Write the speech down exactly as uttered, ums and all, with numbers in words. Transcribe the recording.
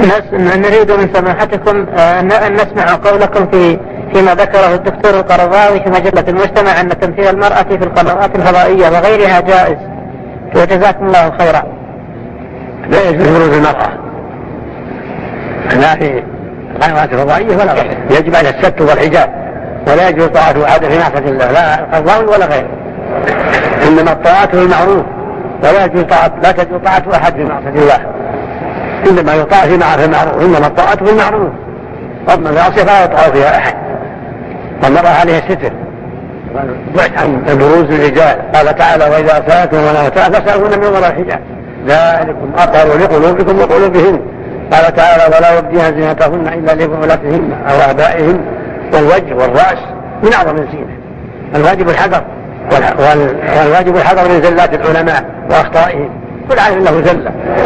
نريد من سماحتكم أن نسمع قولكم في فيما ذكره الدكتور القرضاوي في مجلة المجتمع أن تمثيل المرأة في القنوات الفضائية وغيرها جائز، وجزاكم الله خيرا. لا يجوز بروز المرأة لا في القنوات الفضائية ولا غيرها، يجب على الستر والحجاب، ولا يجوز طاعة أحد في معصية الله، لا القرضاوي ولا غيره، إنما الطاعة المعروف، ولا يجوز طاعة لا تجوز طاعة أحد في معصية الله، إنما يطاع في المعروف، إنما الطاعة في المعروف، أما المعصية فلا يطاع فيها أحد. والمرأة عليها ستر بعد عن بروز الرجال، قال تعالى وإذا سألتم ولا فاسألوهن من وراء الحجاب ذلكم أطهر لقلوبكم وقلوبهن. قال تعالى ولا يبدين زينتهن إلا لبعولتهن أو آبائهن والوجه والرأس من أعظم الزينة. الواجب الحذر، والواجب الحذر من زلات العلماء وأخطائهم، كل عالم له زلة.